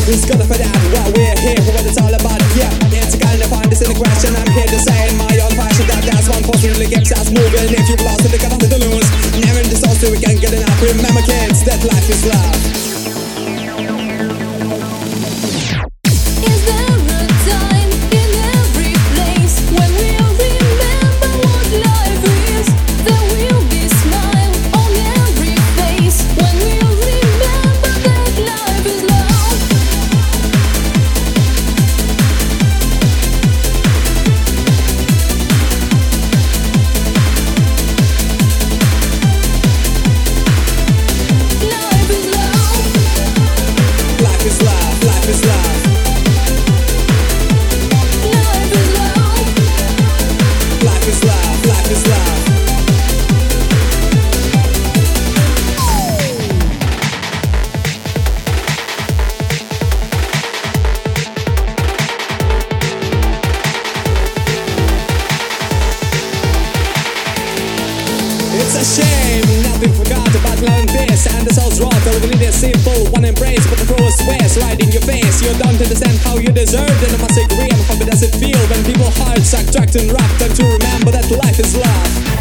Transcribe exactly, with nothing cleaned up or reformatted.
Who's gonna find out what we're here for, what it's all about? Yeah, it's kind of find this in the question. I'm here to say in my own fashion that that's one force really gets us moving. If you've lost it, you got nothing to lose. Never in this so we can't get enough. Remember kids, that life is love. It's a shame, nothing forgot about learning this. And the soul's wrought, I really need a simple one embrace. But the throw is swears right in your face. You don't understand how you deserve it, and I must agree. And how does it feel when people's hearts are tracked and wrapped? And to remember that life is love.